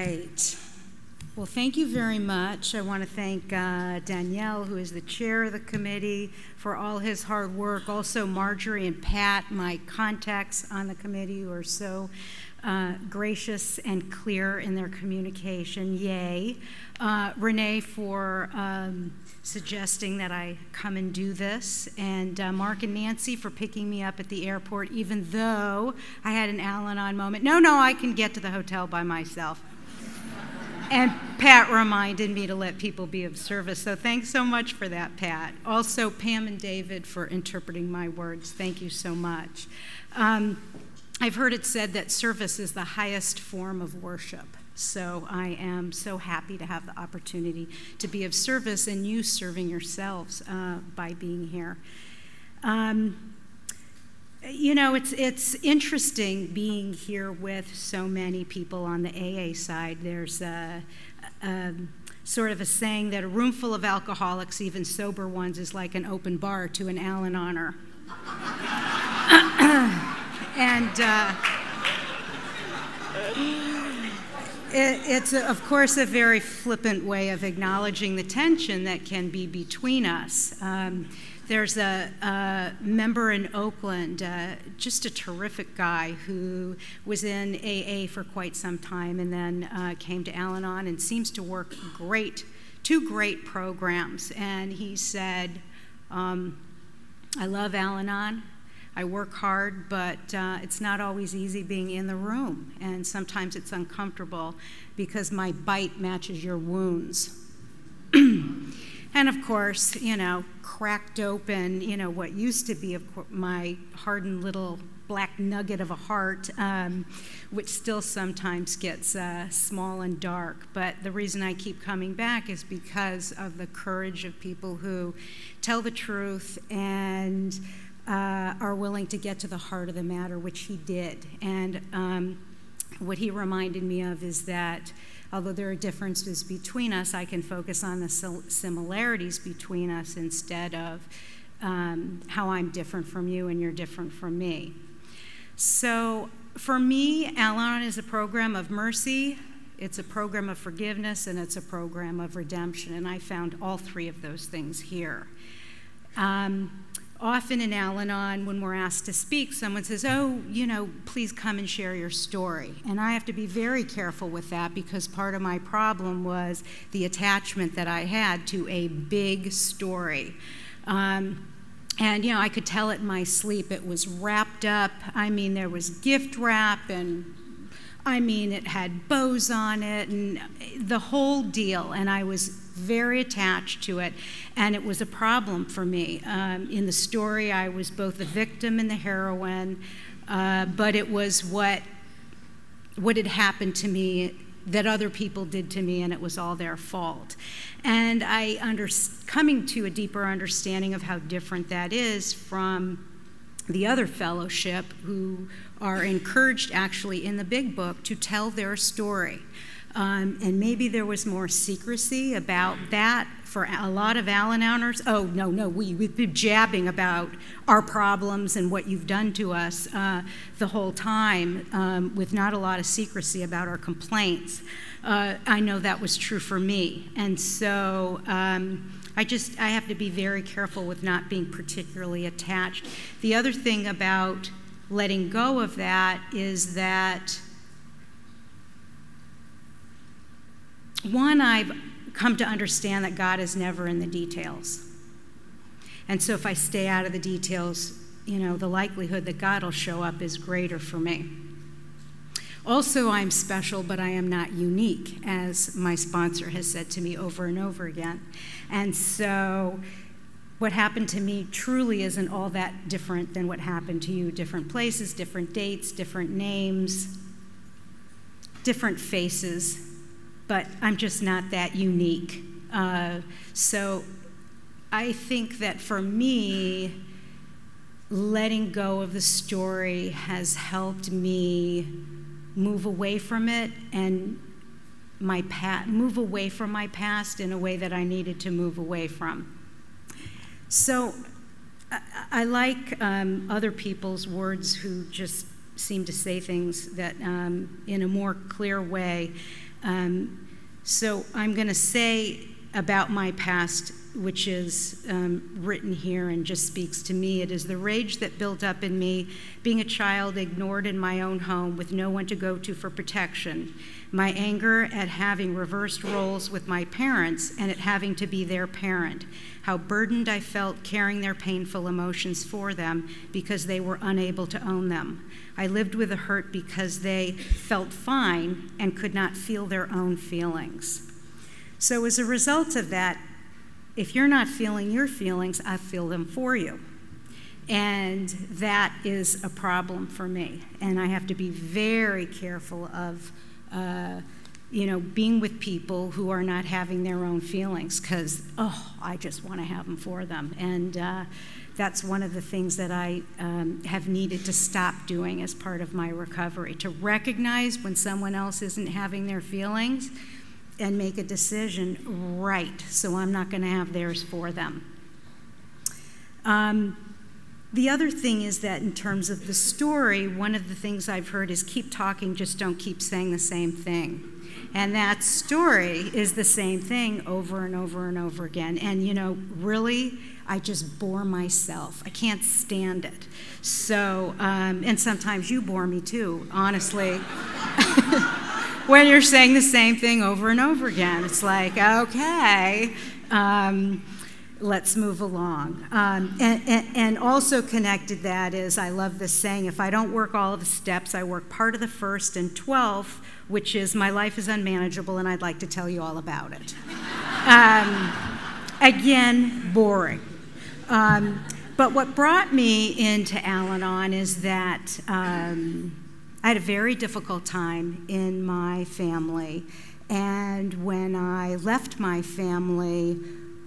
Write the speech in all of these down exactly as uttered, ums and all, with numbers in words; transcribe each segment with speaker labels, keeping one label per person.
Speaker 1: right. Well, thank you very much. I want to thank uh, Danielle, who is the chair of the committee, for all his hard work. Also, Marjorie and Pat, my contacts on the committee, who are so uh, gracious and clear in their communication. Yay. Uh, Renee for um, suggesting that I come and do this, and uh, Mark and Nancy for picking me up at the airport, even though I had an Al-Anon moment. No, no, I can get to the hotel by myself. And Pat reminded me to let people be of service, so thanks so much for that, Pat. Also, Pam and David for interpreting my words. Thank you so much. Um, I've heard it said that service is the highest form of worship, so I am so happy to have the opportunity to be of service and you serving yourselves uh, by being here. Um, You know, it's it's interesting being here with so many people on the A A side. There's a, a, sort of a saying that a room full of alcoholics, even sober ones, is like an open bar to an Al-Anoner. and uh, it, it's, a, of course, a very flippant way of acknowledging the tension that can be between us. Um, There's a, a member in Oakland, uh, just a terrific guy who was in A A for quite some time and then uh, came to Al-Anon and seems to work great, two great programs. And he said, um, I love Al-Anon, I work hard, but uh, it's not always easy being in the room. And sometimes it's uncomfortable because my bite matches your wounds. And of course, you know, cracked open, you know, what used to be of my hardened little black nugget of a heart, um, which still sometimes gets uh, small and dark. But the reason I keep coming back is because of the courage of people who tell the truth and uh, are willing to get to the heart of the matter, which he did. And um, what he reminded me of is that although there are differences between us, I can focus on the similarities between us instead of um, how I'm different from you and you're different from me. So for me, Al-Anon is a program of mercy, it's a program of forgiveness, and it's a program of redemption, and I found all three of those things here. Um, Often in Al-Anon, when we're asked to speak, someone says, oh, you know, please come and share your story. And I have to be very careful with that because part of my problem was the attachment that I had to a big story. Um, and, you know, I could tell it in my sleep. It was wrapped up. I mean, there was gift wrap and I mean, it had bows on it and the whole deal, and I was very attached to it, and it was a problem for me. Um, in the story, I was both the victim and the heroine, uh, but it was what, what had happened to me that other people did to me, and it was all their fault. And I, under, coming to a deeper understanding of how different that is from the other fellowship who are encouraged actually in the big book to tell their story. Um, and maybe there was more secrecy about that for a lot of Al-Anoners. Oh, no, no, we, we've been jabbing about our problems and what you've done to us uh, the whole time um, with not a lot of secrecy about our complaints. Uh, I know that was true for me. And so um, I just, I have to be very careful with not being particularly attached. The other thing about letting go of that is that, one, I've come to understand that God is never in the details. And so if I stay out of the details, you know, the likelihood that God will show up is greater for me. Also, I'm special, but I am not unique, as my sponsor has said to me over and over again. And so what happened to me truly isn't all that different than what happened to you. Different places, different dates, different names, different faces, but I'm just not that unique. Uh, so I think that for me, letting go of the story has helped me move away from it and my pa- move away from my past in a way that I needed to move away from. So I, I like um, other people's words who just seem to say things that um, in a more clear way. Um, so I'm going to say about my past, which is um, written here and just speaks to me. It is the rage that built up in me, being a child ignored in my own home with no one to go to for protection. My anger at having reversed roles with my parents and at having to be their parent. How burdened I felt carrying their painful emotions for them because they were unable to own them. I lived with a hurt because they felt fine and could not feel their own feelings. So as a result of that, if you're not feeling your feelings, I feel them for you. And that is a problem for me. And I have to be very careful of, uh, you know, being with people who are not having their own feelings because, oh, I just want to have them for them. And uh, that's one of the things that I um, have needed to stop doing as part of my recovery, to recognize when someone else isn't having their feelings and make a decision right, so I'm not going to have theirs for them. Um, the other thing is that in terms of the story, one of the things I've heard is keep talking, just don't keep saying the same thing. And that story is the same thing over and over and over again. And, you know, really, I just bore myself. I can't stand it. So, um, and sometimes you bore me too, honestly. When you're saying the same thing over and over again. It's like, okay, um, let's move along. Um, and, and, and also connected that is, I love this saying, if I don't work all of the steps, I work part of the first and twelfth, which is my life is unmanageable and I'd like to tell you all about it. Um, again, boring. Um, but what brought me into Al-Anon is that um, I had a very difficult time in my family, and when I left my family,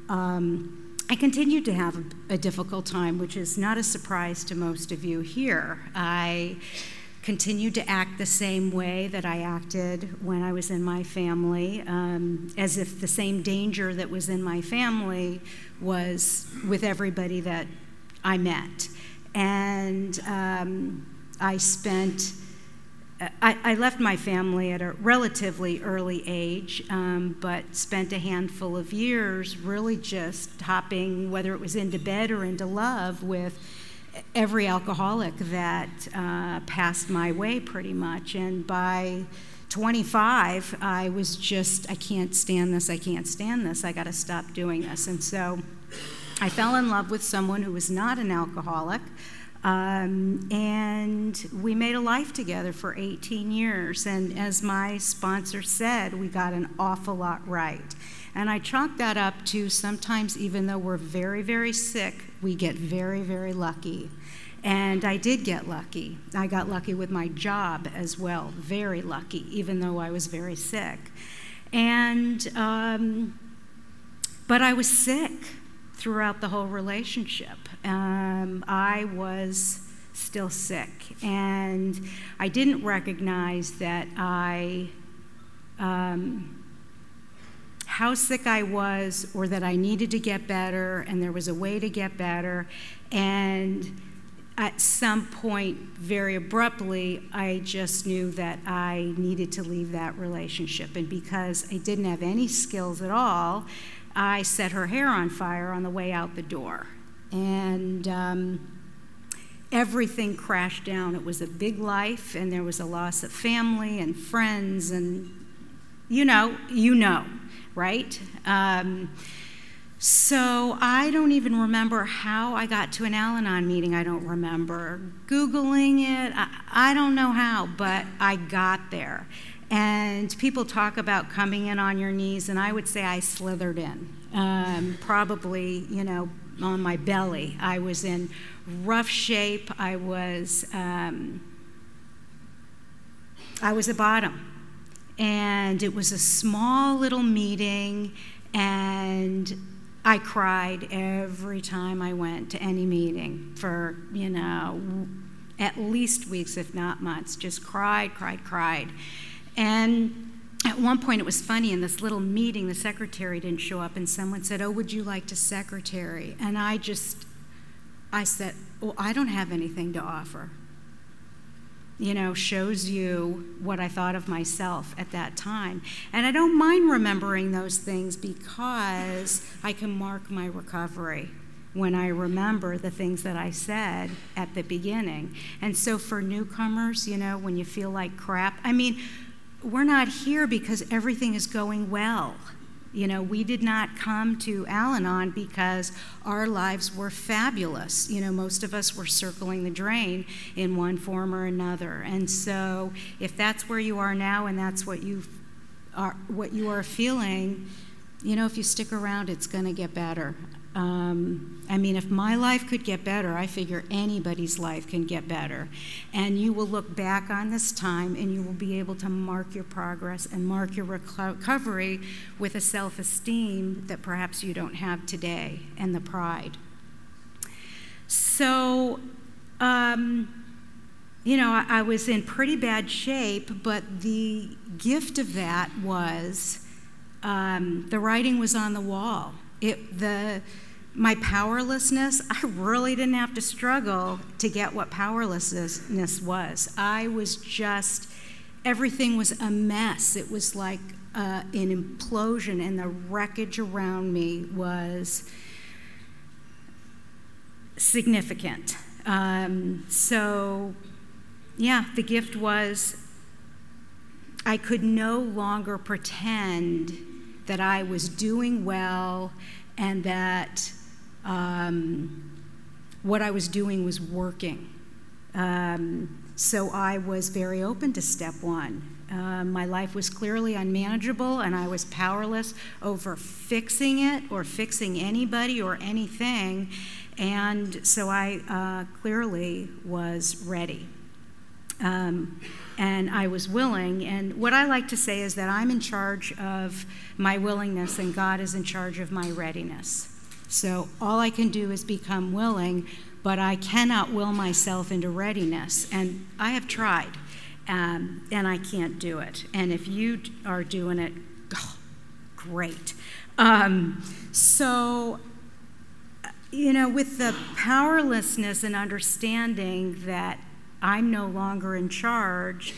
Speaker 1: um, I continued to have a, a difficult time, which is not a surprise to most of you here. I continued to act the same way that I acted when I was in my family, um, as if the same danger that was in my family was with everybody that I met. And um, I spent I, I left my family at a relatively early age, um, but spent a handful of years really just hopping, whether it was into bed or into love, with every alcoholic that uh, passed my way pretty much. And by twenty-five, I was just, I can't stand this, I can't stand this, I gotta stop doing this. And so I fell in love with someone who was not an alcoholic. Um, and we made a life together for eighteen years, and as my sponsor said, we got an awful lot right. And I chalk that up to sometimes, even though we're very, very sick, we get very, very lucky. And I did get lucky. I got lucky with my job as well, very lucky, even though I was very sick. And, um, but I was sick throughout the whole relationship. Um, I was still sick, and I didn't recognize that I, um, how sick I was, or that I needed to get better, and there was a way to get better. And at some point, very abruptly, I just knew that I needed to leave that relationship. And because I didn't have any skills at all, I set her hair on fire on the way out the door. And um, everything crashed down. It was a big life, and there was a loss of family and friends, and you know, you know, right? Um, so I don't even remember how I got to an Al-Anon meeting. I don't remember Googling it. I, I don't know how, but I got there. And people talk about coming in on your knees, and I would say I slithered in, um, probably, you know, on my belly. I was in rough shape. I was, um, I was a bottom. And it was a small little meeting, and I cried every time I went to any meeting for, you know, at least weeks, if not months. Just cried, cried, cried. And at one point, it was funny, in this little meeting, the secretary didn't show up, and someone said, "Oh, would you like to secretary?" And I just, I said, "Oh, I don't have anything to offer." you know, shows you what I thought of myself at that time. And I don't mind remembering those things because I can mark my recovery when I remember the things that I said at the beginning. And so for newcomers, you know, when you feel like crap, I mean, we're not here because everything is going well. You know, we did not come to Al-Anon because our lives were fabulous. You know, most of us were circling the drain in one form or another. And so if that's where you are now and that's what you are, what you are feeling, you know, if you stick around, it's going to get better. Um, I mean, if my life could get better, I figure anybody's life can get better. And you will look back on this time and you will be able to mark your progress and mark your recovery with a self-esteem that perhaps you don't have today, and the pride. So, um, you know, I, I was in pretty bad shape, but the gift of that was um, the writing was on the wall. It, the, my powerlessness, I really didn't have to struggle to get what powerlessness was. I was just, everything was a mess. It was like uh, an implosion, and the wreckage around me was significant. Um, so, yeah, the gift was I could no longer pretend that I was doing well and that um, what I was doing was working. Um, so I was very open to step one. Uh, my life was clearly unmanageable, and I was powerless over fixing it or fixing anybody or anything, and so I uh, clearly was ready. Um, and I was willing, and what I like to say is that I'm in charge of my willingness and God is in charge of my readiness. So all I can do is become willing, but I cannot will myself into readiness, and I have tried, um, and I can't do it. And if you are doing it, oh, great. Um, so, you know, with the powerlessness and understanding that I'm no longer in charge,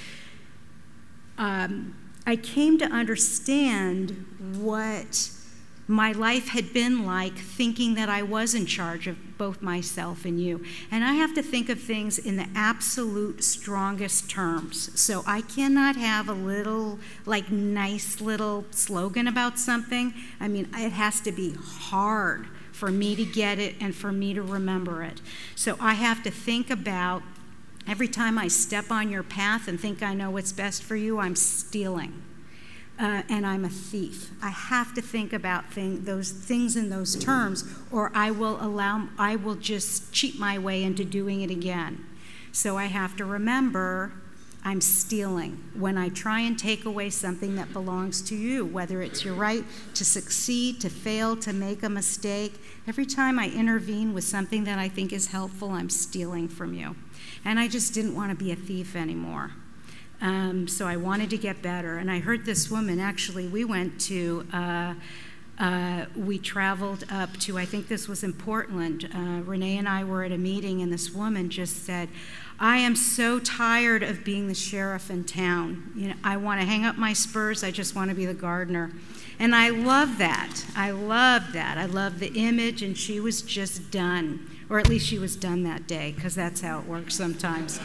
Speaker 1: um, I came to understand what my life had been like, thinking that I was in charge of both myself and you. And I have to think of things in the absolute strongest terms. So I cannot have a little, like, nice little slogan about something. I mean, it has to be hard for me to get it and for me to remember it. So I have to think about every time I step on your path and think I know what's best for you, I'm stealing. Uh, and I'm a thief. I have to think about thing, those things in those terms, or I will allow, I will just cheat my way into doing it again. So I have to remember I'm stealing when I try and take away something that belongs to you, whether it's your right to succeed, to fail, to make a mistake. Every time I intervene with something that I think is helpful, I'm stealing from you. And I just didn't want to be a thief anymore. Um, so I wanted to get better. And I heard this woman, actually, we went to, uh, uh, we traveled up to, I think this was in Portland. Uh, Renee and I were at a meeting, and this woman just said, I am so tired of being the sheriff in town. You know, I want to hang up my spurs. I just want to be the gardener. And I love that. I love that. I love the image, and she was just done. Or at least she was done that day, because that's how it works sometimes.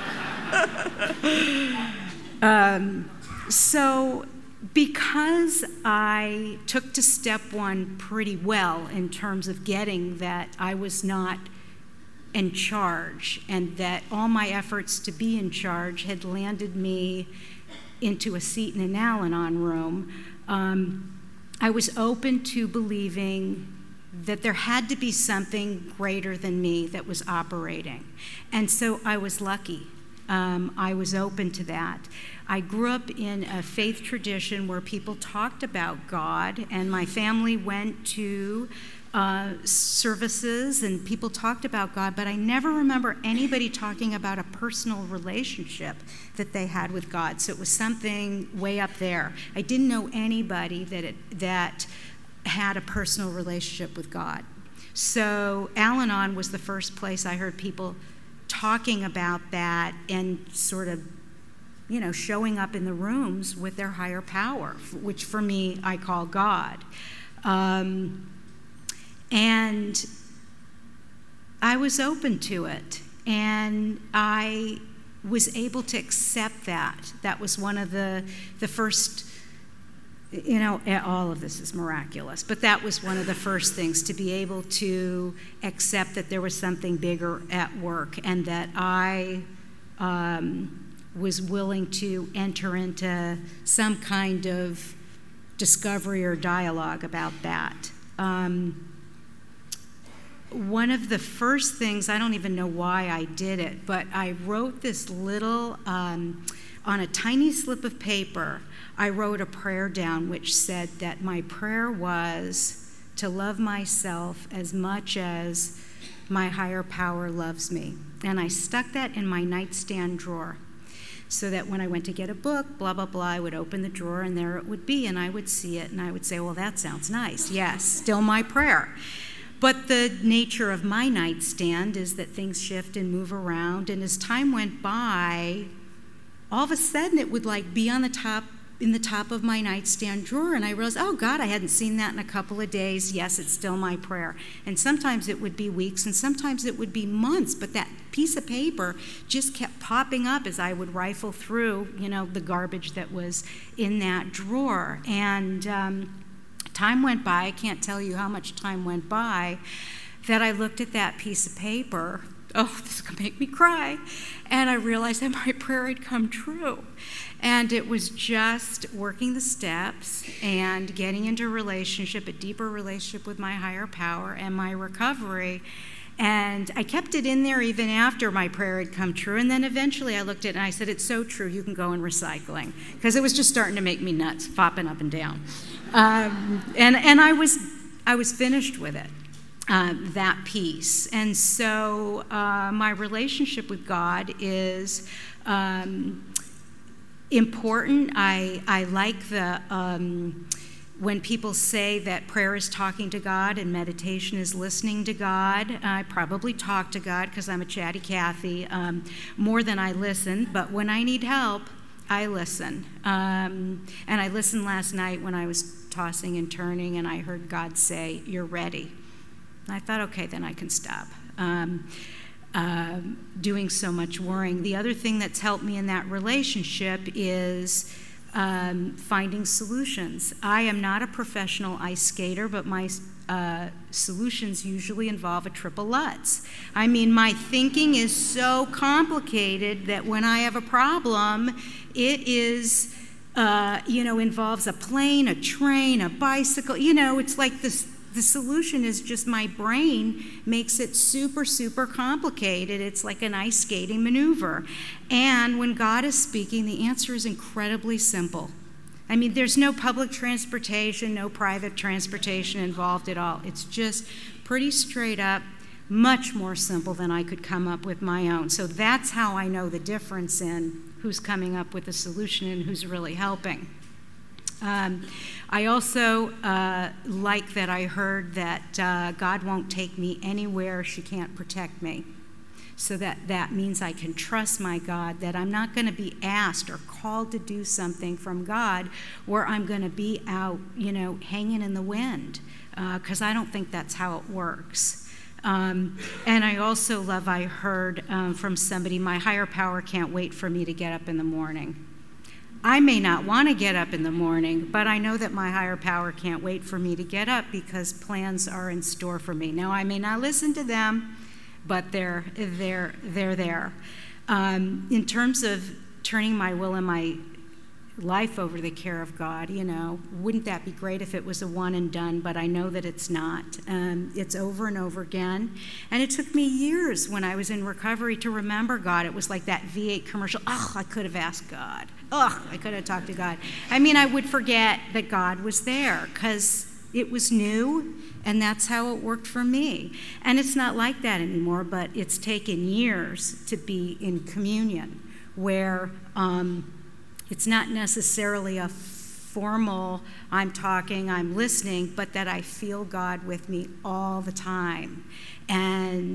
Speaker 1: um, so because I took to step one pretty well in terms of getting that I was not in charge, and that all my efforts to be in charge had landed me into a seat in an Al-Anon room, um, I was open to believing that there had to be something greater than me that was operating. And so I was lucky. Um, I was open to that. I grew up in a faith tradition where people talked about God, and my family went to uh, services and people talked about God, but I never remember anybody talking about a personal relationship that they had with God. So it was something way up there. I didn't know anybody that it, that had a personal relationship with God. So Al-Anon was the first place I heard people talking about that and sort of, you know, showing up in the rooms with their higher power, which for me I call God. Um, and I was open to it, and I was able to accept that. That was one of the the first, you know, all of this is miraculous, but that was one of the first things, to be able to accept that there was something bigger at work, and that I um, was willing to enter into some kind of discovery or dialogue about that. Um, One of the first things, I don't even know why I did it, but I wrote this little, um, on a tiny slip of paper, I wrote a prayer down which said that my prayer was to love myself as much as my higher power loves me. And I stuck that in my nightstand drawer, so that when I went to get a book, blah, blah, blah, I would open the drawer and there it would be, and I would see it and I would say, well, that sounds nice. Yes, still my prayer. But the nature of my nightstand is that things shift and move around, and as time went by, all of a sudden it would like be on the top, in the top of my nightstand drawer, and I realized, oh God, I hadn't seen that in a couple of days. Yes, it's still my prayer. And sometimes it would be weeks, and sometimes it would be months, but that piece of paper just kept popping up as I would rifle through, you know, the garbage that was in that drawer. And um, time went by, I can't tell you how much time went by, that I looked at that piece of paper. Oh, this is going to make me cry. And I realized that my prayer had come true. And it was just working the steps and getting into a relationship, a deeper relationship with my higher power and my recovery. And I kept it in there even after my prayer had come true. And then eventually I looked at it and I said, it's so true, you can go in recycling. Because it was just starting to make me nuts, popping up and down. Um, and and I was I was finished with it, uh, that piece. And so uh, my relationship with God is um, important. I, I like the... Um, When people say that prayer is talking to God and meditation is listening to God, I probably talk to God because I'm a chatty Cathy, um, more than I listen. But when I need help, I listen. Um, and I listened last night when I was tossing and turning, and I heard God say, "You're ready." And I thought, okay, then I can stop um, uh, doing so much worrying. The other thing that's helped me in that relationship is Um, finding solutions. I am not a professional ice skater, but my uh, solutions usually involve a triple Lutz. I mean, my thinking is so complicated that when I have a problem, it is, uh, you know, involves a plane, a train, a bicycle. You know, it's like this. The solution is just my brain makes it super, super complicated. It's like an ice skating maneuver. And when God is speaking, the answer is incredibly simple. I mean, there's no public transportation, no private transportation involved at all. It's just pretty straight up, much more simple than I could come up with my own. So that's how I know the difference in who's coming up with a solution and who's really helping. Um, I also uh, like that I heard that uh, God won't take me anywhere she can't protect me. So that, that means I can trust my God, that I'm not going to be asked or called to do something from God where I'm going to be out, you know, hanging in the wind, because uh, I don't think that's how it works. Um, and I also love, I heard um, from somebody, my higher power can't wait for me to get up in the morning. I may not want to get up in the morning, but I know that my higher power can't wait for me to get up because plans are in store for me. Now, I may not listen to them, but they're they're they're there. Um, in terms of turning my will and my life over to the care of God, you know, wouldn't that be great if it was a one and done? But I know that it's not. Um, it's over and over again. And it took me years when I was in recovery to remember God. It was like that V eight commercial. Oh, I could have asked God. Oh, I could have talked to God. I mean, I would forget that God was there because it was new, and that's how it worked for me. And it's not like that anymore, but it's taken years to be in communion where um, it's not necessarily a formal, I'm talking, I'm listening, but that I feel God with me all the time. And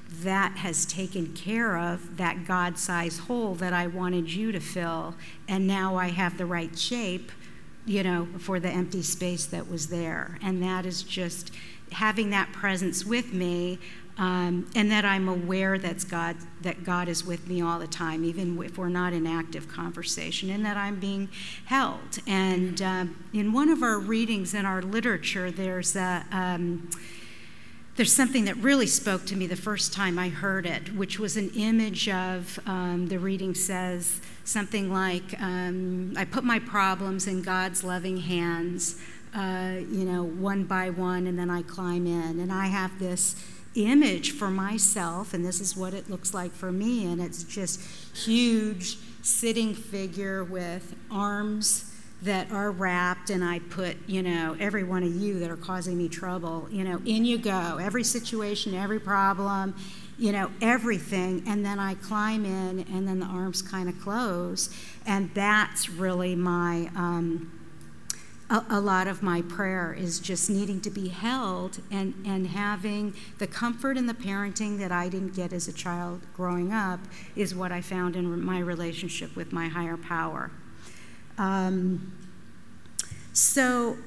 Speaker 1: that has taken care of that God-sized hole that I wanted you to fill, and now I have the right shape, you know, for the empty space that was there. And that is just having that presence with me, um, and that I'm aware that's God, that God is with me all the time, even if we're not in active conversation, and that I'm being held. And um, in one of our readings in our literature, there's a um, There's something that really spoke to me the first time I heard it, which was an image of, um, the reading says something like, um, I put my problems in God's loving hands, uh, you know, one by one, and then I climb in. And I have this image for myself, and this is what it looks like for me, and it's just huge sitting figure with arms that are wrapped, and I put, you know, every one of you that are causing me trouble, you know, in you go, every situation, every problem, you know, everything, and then I climb in, and then the arms kind of close, and that's really my, um, a, a lot of my prayer is just needing to be held, and, and having the comfort and the parenting that I didn't get as a child growing up is what I found in my relationship with my higher power. Um, so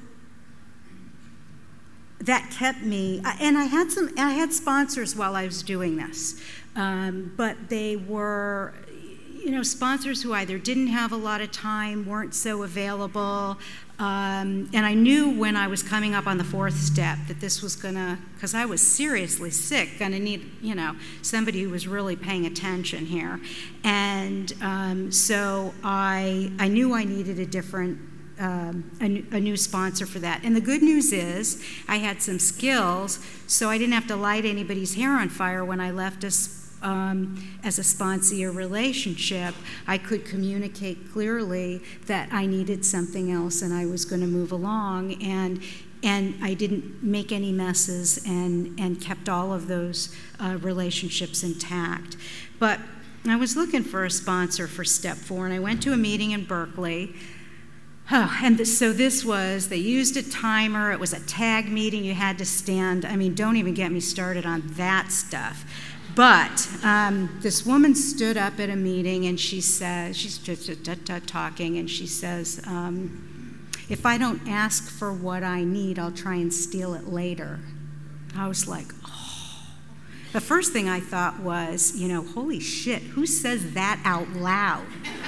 Speaker 1: that kept me, and I had some, I had sponsors while I was doing this, um, but they were, you know, sponsors who either didn't have a lot of time, weren't so available, um, and I knew when I was coming up on the fourth step that this was gonna, because I was seriously sick, gonna need, you know, somebody who was really paying attention here. And um, so I, I knew I needed a different, um, a, new, a new sponsor for that. And the good news is I had some skills, so I didn't have to light anybody's hair on fire when I left us. Um, as a sponsee or relationship, I could communicate clearly that I needed something else and I was going to move along, and and I didn't make any messes, and, and kept all of those uh, relationships intact. But I was looking for a sponsor for step four, and I went to a meeting in Berkeley. Oh, and this, so this was, they used a timer, it was a tag meeting, you had to stand. I mean, don't even get me started on that stuff. But um, this woman stood up at a meeting, and she says, she's just talking, and she says, um, if I don't ask for what I need, I'll try and steal it later. I was like, oh. The first thing I thought was, you know, holy shit, who says that out loud?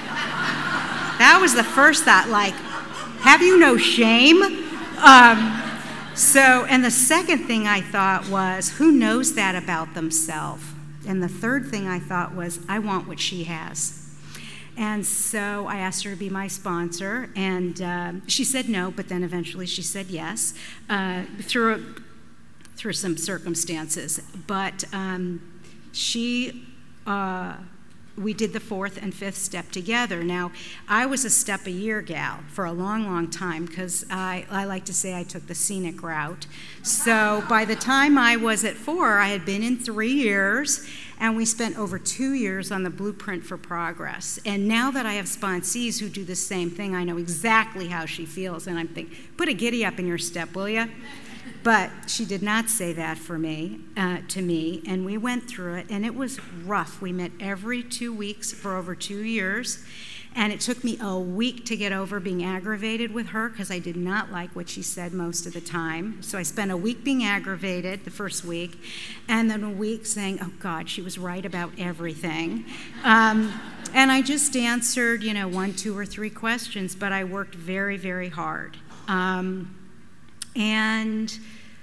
Speaker 1: That was the first thought, like, have you no shame? Um, so, and the second thing I thought was, who knows that about themselves? And the third thing I thought was, I want what she has. And so I asked her to be my sponsor, and uh, she said no, but then eventually she said yes, uh, through, a, through some circumstances. But um, she, uh, we did the fourth and fifth step together. Now, I was a step a year gal for a long, long time, because I, I like to say I took the scenic route. So by the time I was at four, I had been in three years, and we spent over two years on the Blueprint for Progress. And now that I have sponsees who do the same thing, I know exactly how she feels, and I'm thinking, put a giddy up in your step, will you? But she did not say that for me, uh, to me, and we went through it, and it was rough. We met every two weeks for over two years, and it took me a week to get over being aggravated with her, because I did not like what she said most of the time. So I spent a week being aggravated the first week, and then a week saying, oh God, she was right about everything. Um, and I just answered, you know, one, two, or three questions, but I worked very, very hard. Um, And,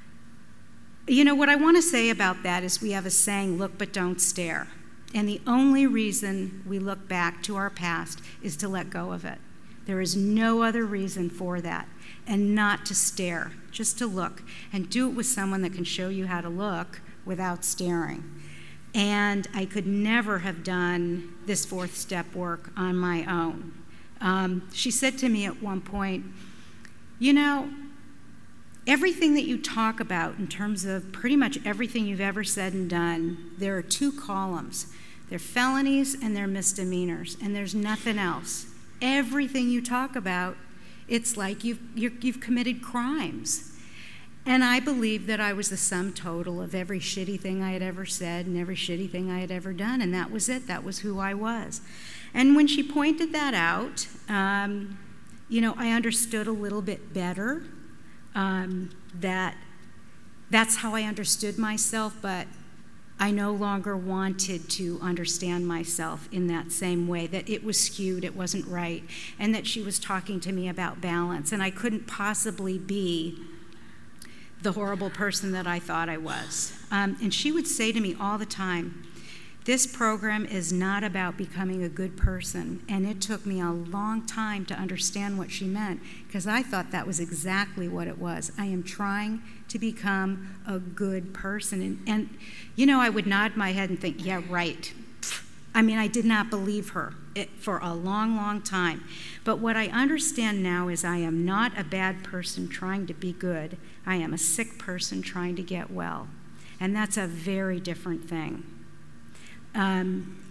Speaker 1: you know, what I want to say about that is we have a saying, look but don't stare. And the only reason we look back to our past is to let go of it. There is no other reason for that. And not to stare, just to look. And do it with someone that can show you how to look without staring. And I could never have done this fourth step work on my own. Um, she said to me at one point, you know, everything that you talk about in terms of pretty much everything you've ever said and done, there are two columns. They're felonies and they're misdemeanors, and there's nothing else. Everything you talk about, it's like you've, you're, you've committed crimes. And I believed that I was the sum total of every shitty thing I had ever said and every shitty thing I had ever done, and that was it. That was who I was. And when she pointed that out, um, you know, I understood a little bit better um, that that's how I understood myself, but I no longer wanted to understand myself in that same way, that it was skewed, it wasn't right, and that she was talking to me about balance, and I couldn't possibly be the horrible person that I thought I was. Um, and she would say to me all the time, this program is not about becoming a good person. And it took me a long time to understand what she meant, because I thought that was exactly what it was. I am trying to become a good person. And, and you know, I would nod my head and think, yeah, right. I mean, I did not believe her it, for a long, long time. But what I understand now is I am not a bad person trying to be good. I am a sick person trying to get well. And that's a very different thing. Um,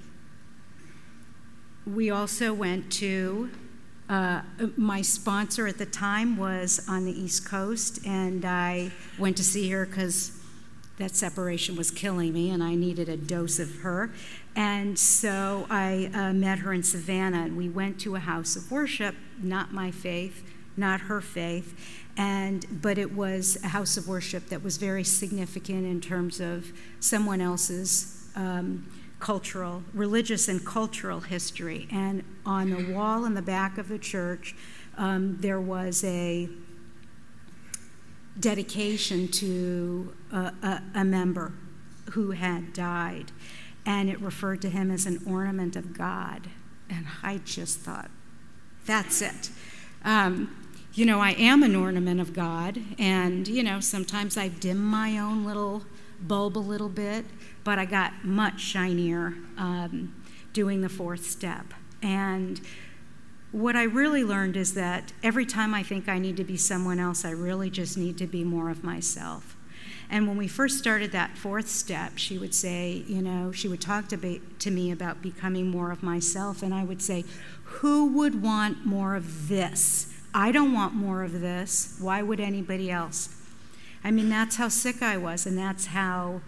Speaker 1: we also went to, uh, my sponsor at the time was on the East Coast, and I went to see her because that separation was killing me and I needed a dose of her. And so I uh, met her in Savannah, and we went to a house of worship, not my faith, not her faith, and but it was a house of worship that was very significant in terms of someone else's um, cultural, religious and cultural history. And on the wall in the back of the church, um, there was a dedication to a, a, a member who had died, and it referred to him as an ornament of God. And I just thought, that's it. Um, you know, I am an ornament of God, and, you know, sometimes I dim my own little bulb a little bit, but I got much shinier um, doing the fourth step. And what I really learned is that every time I think I need to be someone else, I really just need to be more of myself. And when we first started that fourth step, she would say, you know, she would talk to, be, to me about becoming more of myself, and I would say, who would want more of this? I don't want more of this. Why would anybody else? I mean, that's how sick I was, and that's how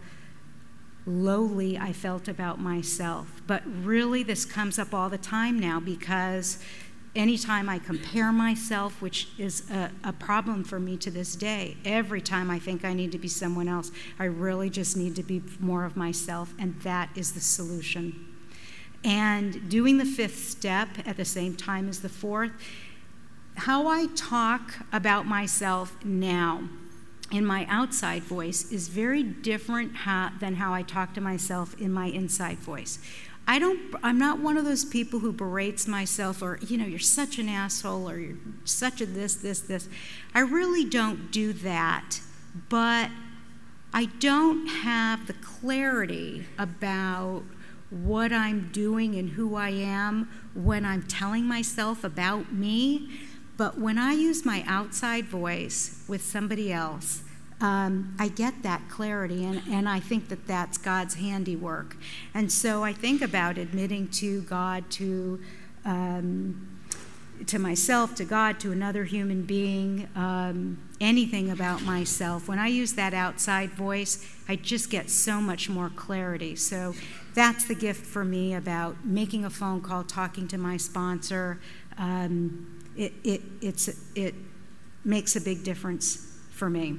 Speaker 1: lowly I felt about myself. But really, this comes up all the time now, because anytime I compare myself, which is a, a problem for me to this day, every time I think I need to be someone else, I really just need to be more of myself, and that is the solution. And doing the fifth step at the same time as the fourth, how I talk about myself now in my outside voice is very different how, than how I talk to myself in my inside voice. I don't, I'm not one of those people who berates myself or, you know, you're such an asshole or you're such a this, this, this. I really don't do that, but I don't have the clarity about what I'm doing and who I am when I'm telling myself about me. But when I use my outside voice with somebody else, Um, I get that clarity, and, and I think that that's God's handiwork. And so I think about admitting to God, to um, to myself, to God, to another human being, um, anything about myself. When I use that outside voice, I just get so much more clarity. So that's the gift for me about making a phone call, talking to my sponsor. Um, it, it, it's, it makes a big difference for me.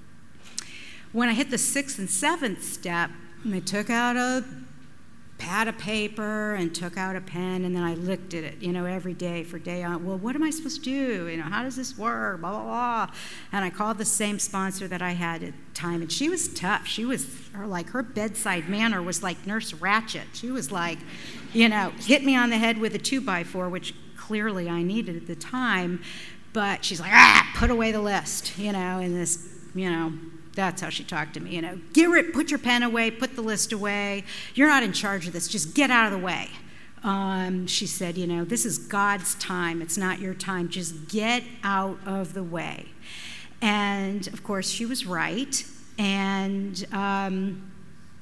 Speaker 1: When I hit the sixth and seventh step, I took out a pad of paper and took out a pen, and then I looked at it, you know, every day for day on. Well, what am I supposed to do? You know, how does this work? Blah, blah, blah. And I called the same sponsor that I had at the time, and she was tough. She was, her, like, her bedside manner was like Nurse Ratched. She was like, you know, hit me on the head with a two-by-four, which clearly I needed at the time. But she's like, ah, put away the list, you know, and this, you know, that's how she talked to me, you know. Garrett, put your pen away, put the list away. You're not in charge of this. Just get out of the way. Um, she said, you know, this is God's time. It's not your time. Just get out of the way. And, of course, she was right. And um,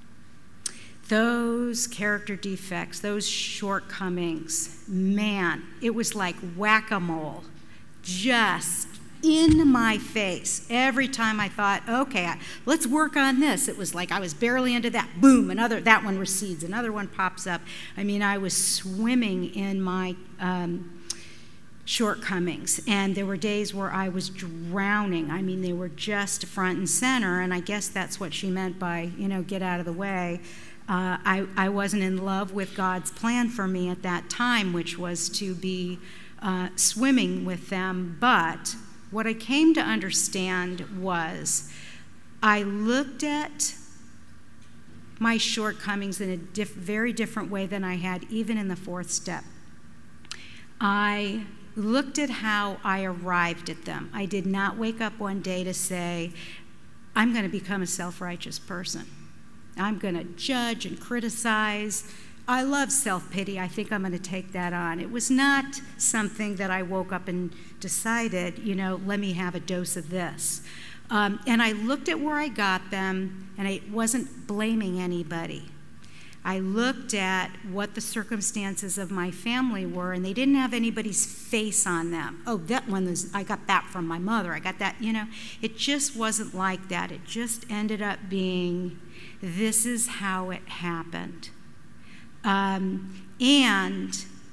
Speaker 1: those character defects, those shortcomings, man, it was like whack-a-mole. Just in my face. Every time I thought, okay, let's work on this, it was like I was barely into that. Boom, another, that one recedes, another one pops up. I mean, I was swimming in my um, shortcomings, and there were days where I was drowning. I mean, they were just front and center, and I guess that's what she meant by, you know, get out of the way. Uh, I, I wasn't in love with God's plan for me at that time, which was to be uh, swimming with them, but what I came to understand was I looked at my shortcomings in a diff- very different way than I had even in the fourth step. I looked at how I arrived at them. I did not wake up one day to say, I'm going to become a self-righteous person. I'm going to judge and criticize. I love self-pity. I think I'm going to take that on. It was not something that I woke up and decided, you know, let me have a dose of this. Um, and I looked at where I got them, and I wasn't blaming anybody. I looked at what the circumstances of my family were, and they didn't have anybody's face on them. Oh, that one was, I got that from my mother. I got that, you know. It just wasn't like that. It just ended up being, this is how it happened. Um, and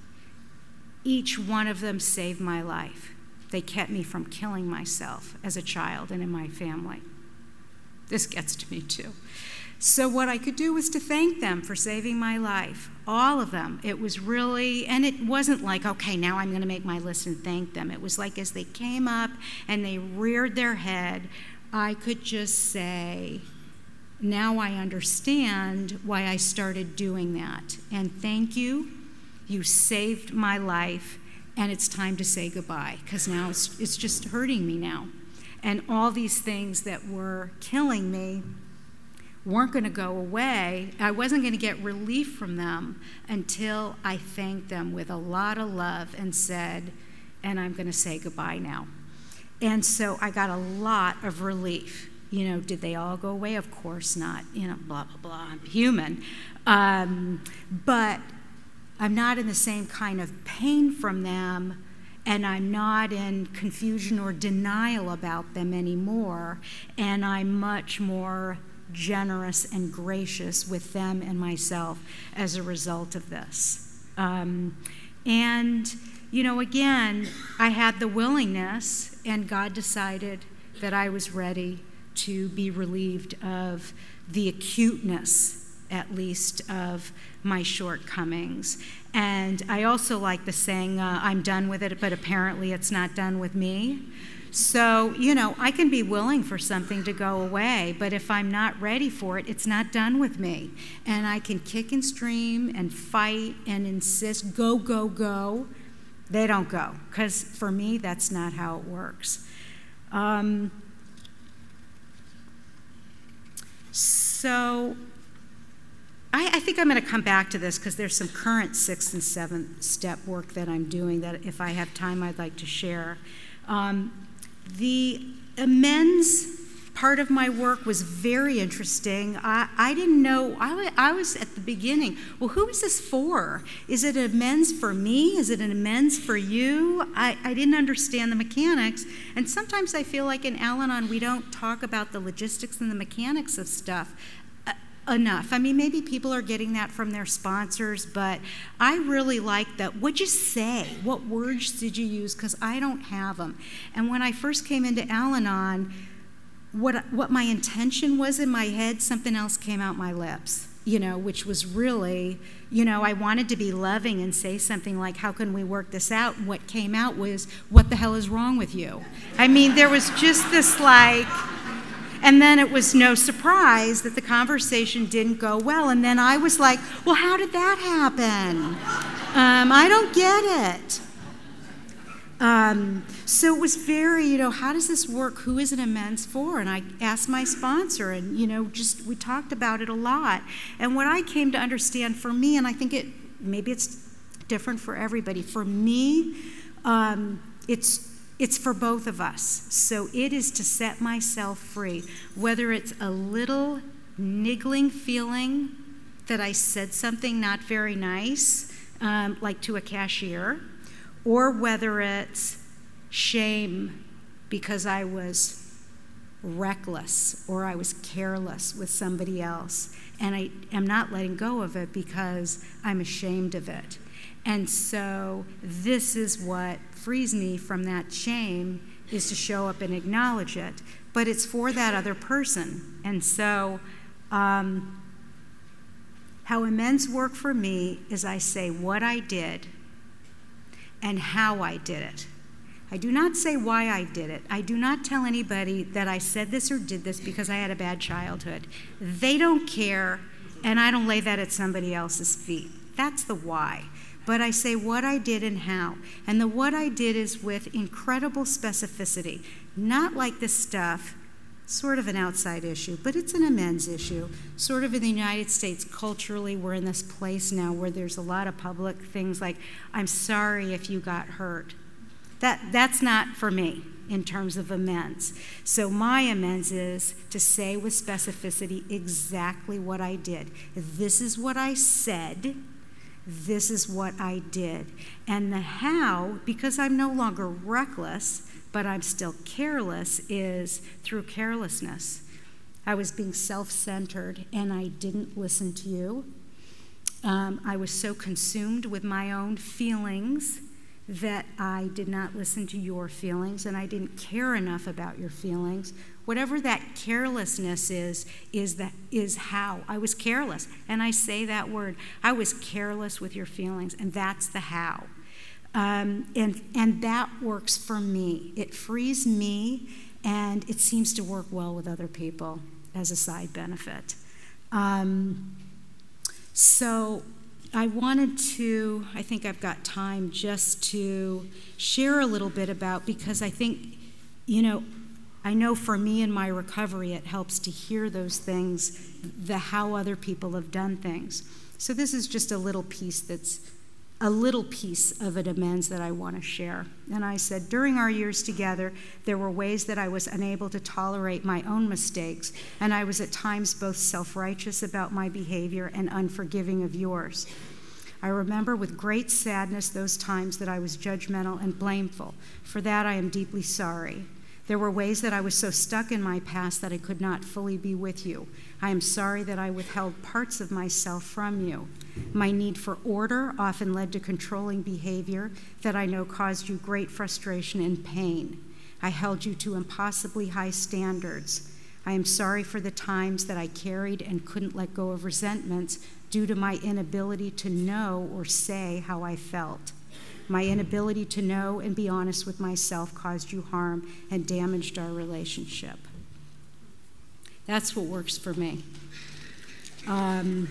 Speaker 1: each one of them saved my life. They kept me from killing myself as a child and in my family. This gets to me too. So what I could do was to thank them for saving my life, all of them. It was really, and it wasn't like, okay, now I'm going to make my list and thank them. It was like as they came up and they reared their head, I could just say, now I understand why I started doing that. And thank you. You saved my life, and it's time to say goodbye, because now it's, it's just hurting me now. And all these things that were killing me weren't going to go away. I wasn't going to get relief from them until I thanked them with a lot of love and said, and I'm going to say goodbye now. And so I got a lot of relief. You know, did they all go away? Of course not. You know, blah, blah, blah. I'm human. Um, but I'm not in the same kind of pain from them, and I'm not in confusion or denial about them anymore, and I'm much more generous and gracious with them and myself as a result of this. Um, and, you know, again, I had the willingness, and God decided that I was ready to be relieved of the acuteness, at least, of my shortcomings. And I also like the saying, uh, I'm done with it, but apparently it's not done with me. So, you know, I can be willing for something to go away, but if I'm not ready for it, it's not done with me. And I can kick and scream and fight and insist, go, go, go. They don't go, because for me, that's not how it works. Um, so I, I think I'm going to come back to this because there's some current sixth and seventh step work that I'm doing that if I have time, I'd like to share. Um, the amends part of my work was very interesting. I, I didn't know, I, w- I was at the beginning, well, who is this for? Is it an amends for me? Is it an amends for you? I, I didn't understand the mechanics. And sometimes I feel like in Al-Anon, we don't talk about the logistics and the mechanics of stuff uh, enough. I mean, maybe people are getting that from their sponsors, but I really like that. What'd you say? What words did you use? Because I don't have them. And when I first came into Al-Anon, What what my intention was in my head, something else came out my lips, you know, which was really, you know, I wanted to be loving and say something like, how can we work this out? And what came out was, what the hell is wrong with you? I mean, there was just this like, and then it was no surprise that the conversation didn't go well. And then I was like, well, how did that happen? Um, I don't get it. Um, so it was very, you know, how does this work? Who is it amends for? And I asked my sponsor, and, you know, just we talked about it a lot. And what I came to understand for me, and I think it maybe it's different for everybody. For me, um, it's it's for both of us. So it is to set myself free, whether it's a little niggling feeling that I said something not very nice, um, like to a cashier, or whether it's shame because I was reckless or I was careless with somebody else. And I am not letting go of it because I'm ashamed of it. And so this is what frees me from that shame, is to show up and acknowledge it. But it's for that other person. And so um, how amends work for me is I say what I did and how I did it. I do not say why I did it. I do not tell anybody that I said this or did this because I had a bad childhood. They don't care, and I don't lay that at somebody else's feet. That's the why. But I say what I did and how. And the what I did is with incredible specificity. Not like this stuff, sort of an outside issue, but it's an amends issue. Sort of in the United States, culturally, we're in this place now where there's a lot of public things like, I'm sorry if you got hurt. That, that's not for me in terms of amends. So my amends is to say with specificity exactly what I did. This is what I said. This is what I did. And the how, because I'm no longer reckless, but I'm still careless, is through carelessness. I was being self-centered, and I didn't listen to you. Um, I was so consumed with my own feelings that I did not listen to your feelings, and I didn't care enough about your feelings. Whatever that carelessness is, is that is how. I was careless, and I say that word. I was careless with your feelings, and that's the how. Um, and, and that works for me. It frees me, and it seems to work well with other people as a side benefit. Um, so I wanted to, I think I've got time just to share a little bit about, because I think, you know, I know for me in my recovery, it helps to hear those things, the how other people have done things. So this is just a little piece that's a little piece of an amends that I want to share. And I said, during our years together, there were ways that I was unable to tolerate my own mistakes, and I was at times both self-righteous about my behavior and unforgiving of yours. I remember with great sadness those times that I was judgmental and blameful. For that, I am deeply sorry. There were ways that I was so stuck in my past that I could not fully be with you. I am sorry that I withheld parts of myself from you. My need for order often led to controlling behavior that I know caused you great frustration and pain. I held you to impossibly high standards. I am sorry for the times that I carried and couldn't let go of resentments due to my inability to know or say how I felt. My inability to know and be honest with myself caused you harm and damaged our relationship. That's what works for me. Um,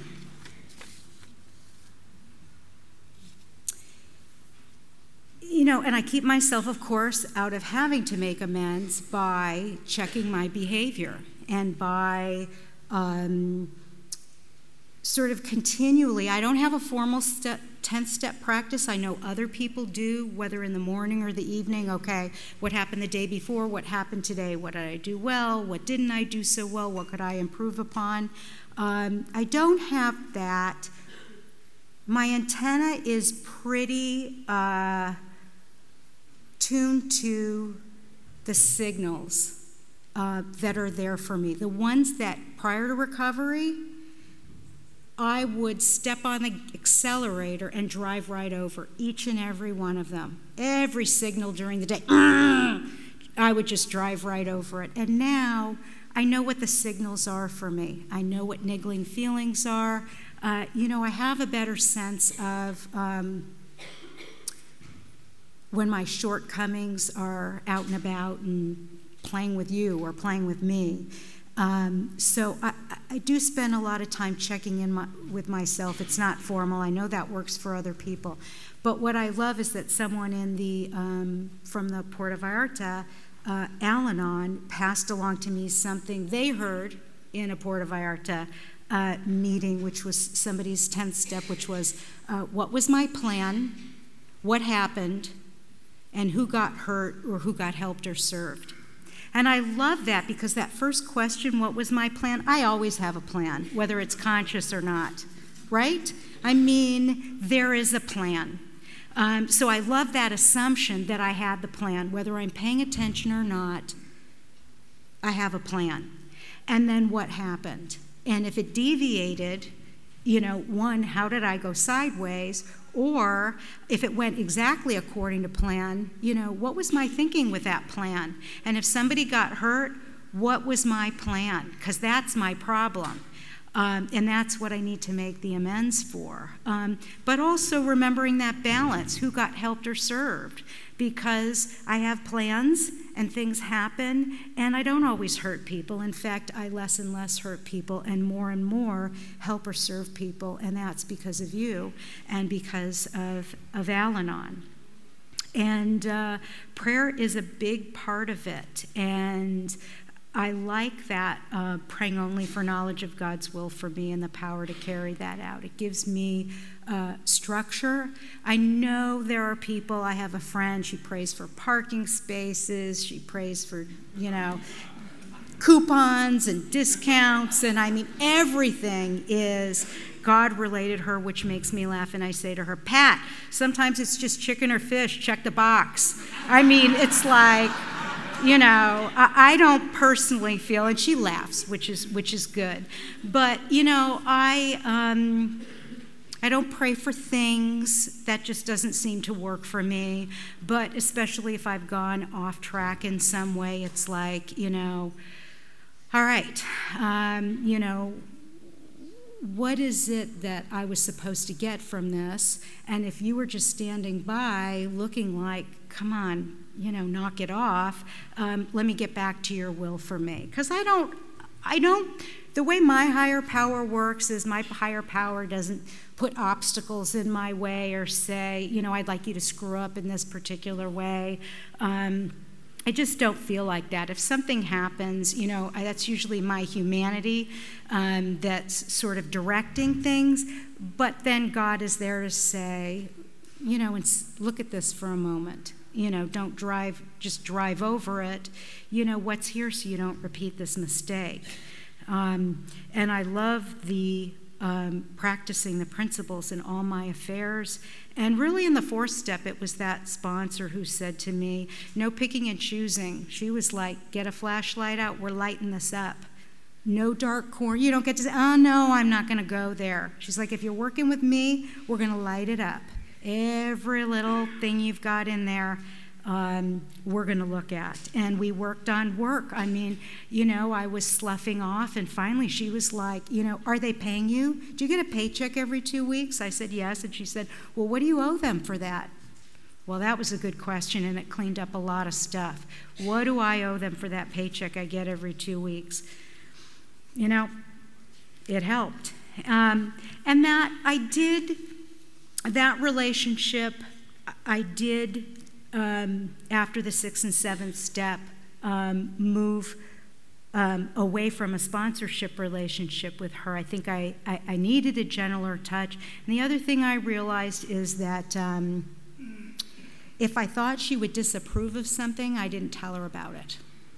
Speaker 1: you know, and I keep myself, of course, out of having to make amends by checking my behavior and by um, sort of continually, I don't have a formal step, tenth-step practice. I know other people do, whether in the morning or the evening. Okay, what happened the day before? What happened today? What did I do well? What didn't I do so well? What could I improve upon? Um, I don't have that. My antenna is pretty uh, tuned to the signals uh, that are there for me. The ones that prior to recovery, I would step on the accelerator and drive right over each and every one of them. Every signal during the day, I would just drive right over it. And now I know what the signals are for me. I know what niggling feelings are. Uh, you know, I have a better sense of um, when my shortcomings are out and about and playing with you or playing with me. Um, so I, I do spend a lot of time checking in my, with myself. It's not formal. I know that works for other people. But what I love is that someone in the um, from the Puerto Vallarta, uh, Al-Anon, passed along to me something they heard in a Puerto Vallarta uh, meeting, which was somebody's tenth step, which was, uh, what was my plan, what happened, and who got hurt or who got helped or served. And I love that because that first question, what was my plan? I always have a plan, whether it's conscious or not, right? I mean, there is a plan. Um, so I love that assumption that I had the plan. Whether I'm paying attention or not, I have a plan. And then what happened? And if it deviated, you know, one, how did I go sideways? Or if it went exactly according to plan, you know, what was my thinking with that plan? And if somebody got hurt, what was my plan? Because that's my problem. Um, and that's what I need to make the amends for. Um, but also remembering that balance, who got helped or served, because I have plans and things happen, and I don't always hurt people. In fact, I less and less hurt people and more and more help or serve people, and that's because of you and because of, of Al-Anon. And uh, prayer is a big part of it, and I like that, uh, praying only for knowledge of God's will for me and the power to carry that out. It gives me uh, structure. I know there are people, I have a friend, she prays for parking spaces, she prays for, you know, coupons and discounts, and I mean, everything is God-related her, which makes me laugh, and I say to her, Pat, sometimes it's just chicken or fish, check the box. I mean, it's like, you know, I, I don't personally feel, and she laughs, which is which is good. But you know, I um, I don't pray for things that just doesn't seem to work for me. But especially if I've gone off track in some way, it's like, you know, all right, um, you know, what is it that I was supposed to get from this? And if you were just standing by, looking like, come on, you know, knock it off, um, let me get back to your will for me. Because I don't, I don't, the way my higher power works is my higher power doesn't put obstacles in my way or say, you know, I'd like you to screw up in this particular way. Um, I just don't feel like that. If something happens, you know, that's usually my humanity um, that's sort of directing things, but then God is there to say, you know, and look at this for a moment. You know, don't drive, just drive over it. You know, what's here so you don't repeat this mistake. Um, and I love the um, practicing the principles in all my affairs. And really in the fourth step, it was that sponsor who said to me, no picking and choosing. She was like, get a flashlight out, we're lighting this up. No dark corner. You don't get to say, oh no, I'm not going to go there. She's like, if you're working with me, we're going to light it up. Every little thing you've got in there, um, we're going to look at. And we worked on work. I mean, you know, I was sloughing off, and finally she was like, you know, are they paying you? Do you get a paycheck every two weeks? I said, yes. And she said, well, what do you owe them for that? Well, that was a good question, and it cleaned up a lot of stuff. What do I owe them for that paycheck I get every two weeks? You know, it helped. Um, and that I did... That relationship, I did, um, after the sixth and seventh step, um, move um, away from a sponsorship relationship with her. I think I, I, I needed a gentler touch. And the other thing I realized is that um, if I thought she would disapprove of something, I didn't tell her about it.